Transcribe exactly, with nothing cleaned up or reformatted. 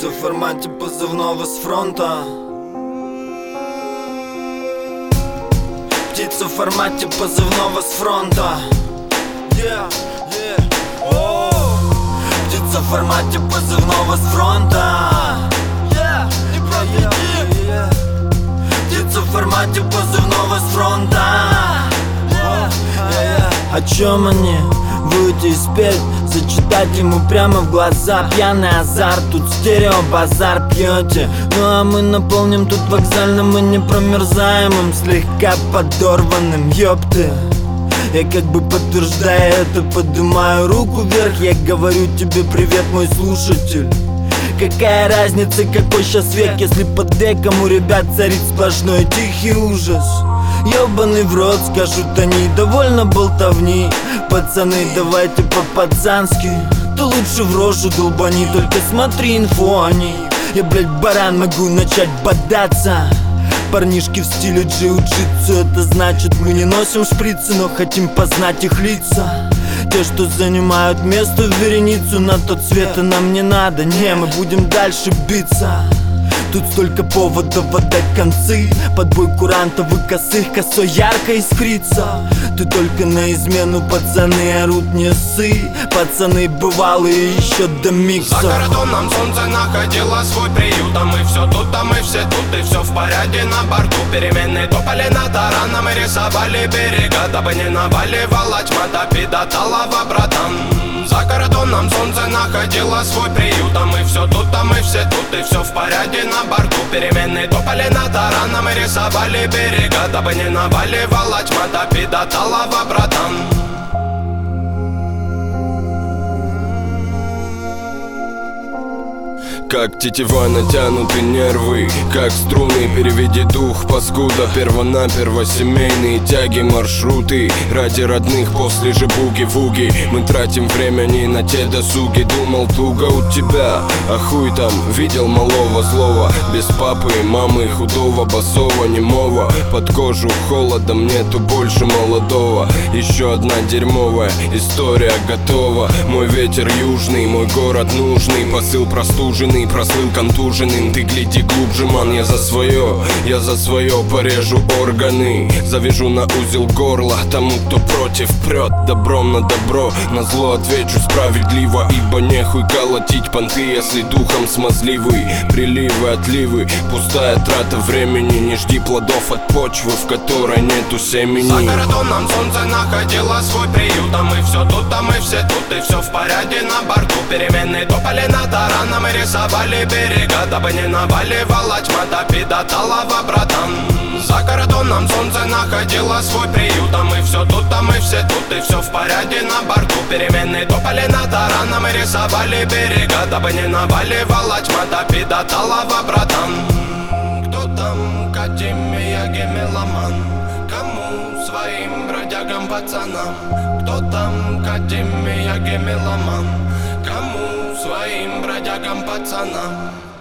Птица в формате позывного с фронта. Птица в формате позывного с фронта. Yeah, yeah. Oh. Птица в формате позывного с фронта. Yeah, yeah, yeah, yeah. Птица в формате позывного с фронта. Yeah, yeah, yeah. О чем они? Выйти и спеть, зачитать ему прямо в глаза. Пьяный азарт, тут стерео-базар пьете. Ну а мы наполним тут вокзальным и непромерзаемым, слегка подорванным, ёпты. Я как бы подтверждая это, поднимаю руку вверх. Я говорю тебе привет, мой слушатель. Какая разница, какой сейчас век, если под веком у ребят царит сплошной тихий ужас. Ёбаный в рот, скажут они, довольно болтовни. Пацаны, давайте по-пацански. Ты лучше в рожу долбани, только смотри инфу о ней. Я, блядь, баран, могу начать бодаться. Парнишки в стиле джиу-джитсу, это значит мы не носим шприцы, но хотим познать их лица. Те, что занимают место в вереницу, на тот свет и нам не надо. Не, мы будем дальше биться. Тут столько поводов отдать концы. Подбой курантов и косых, косой ярко искрится. Ты только на измену, пацаны орут не ссы. Пацаны бывалые еще до микса. За кордоном солнце находило свой приют, а мы все тут, а мы все тут, и все в порядке на борту. Переменные топали на тарана, мы рисовали берега, дабы не наваливала тьма, топи до талого, братан. За кордоном солнце находило свой приют, а мы все тут, а мы все тут, и все в порядке на борту. Переменные топали на тарана, мы рисовали берега, дабы не наваливала тьма, топи до талого, братан. Как тетива натянуты нервы, как струны, переведи дух, паскуда. Перво-наперво семейные тяги, маршруты. Ради родных после же буги-вуги. Мы тратим время не на те досуги. Думал, туго у тебя, а хуй там. Видел малого злого, без папы и мамы, худого, босого, немого. Под кожу холодом нету больше молодого. Еще одна дерьмовая история готова. Мой ветер южный, мой город нужный. Посыл простуженный, прослыл контуженным. Ты гляди глубже, ман, я за свое, я за свое порежу органы. Завяжу на узел горла тому, кто против прет. Добром на добро, на зло отвечу справедливо. Ибо нехуй колотить понты, если духом смазливый. Приливы, отливы, пустая трата времени. Не жди плодов от почвы, в которой нету семени. За кордоном солнце находило свой приют, а мы все тут, а мы все тут, и все в порядке на борту. Переменные топали на тарана, мы рисовали берега, дабы не наваливала тьма, топи до талого, братан. За кордоном солнце находило свой приют, а мы все тут, а мы все тут, и все в порядке на борту. Переменные топали на тарана, мы рисовали берега, дабы не наваливала тьма, топи до талого, братан. Кто там, Академия Гемеломан? Кому? Своим бродягам, пацанам. Кто там, Академия Гемеломан? Кому? Своим бродягам, пацанам.